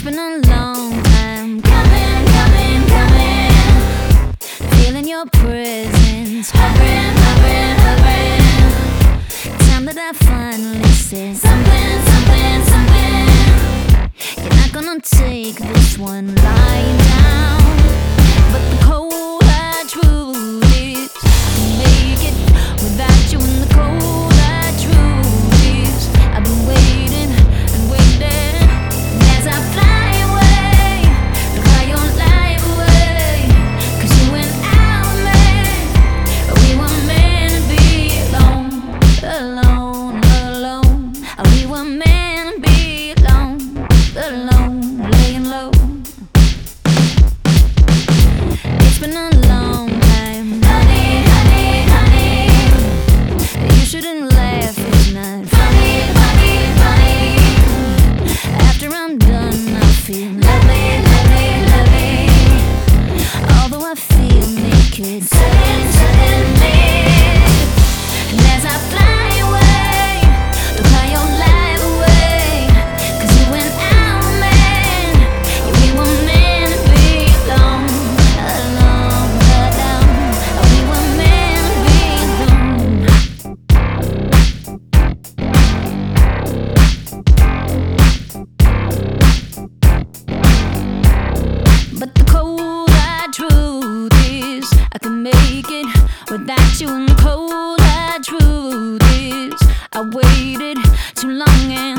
been a long time coming, coming, coming. Feeling your presence, hovering, hovering, hovering. Time that I finally said something, something, something. You're not gonna take this one lying down, but the cold hard truth is I can make it without you. In the cold hard truth is I've been waiting and waiting. And as I fly away, to fly your life away, 'cause you and I were meant, we were meant to be alone, alone, alone. We were meant to be alone, alone, laying low. It's been a long time, honey, honey, honey. You shouldn't laugh, it's not funny, funny, funny. After I'm done, I feel lovely, lovely, lovely. Although I feel naked, suddenly. And as I fly away, to fly your life away, 'cause you and I were meant, yeah, we were meant to be alone, alone, alone. We were meant to be alone. But the cold hard truth is I can make it without you. And the cold hard truth is I waited too long and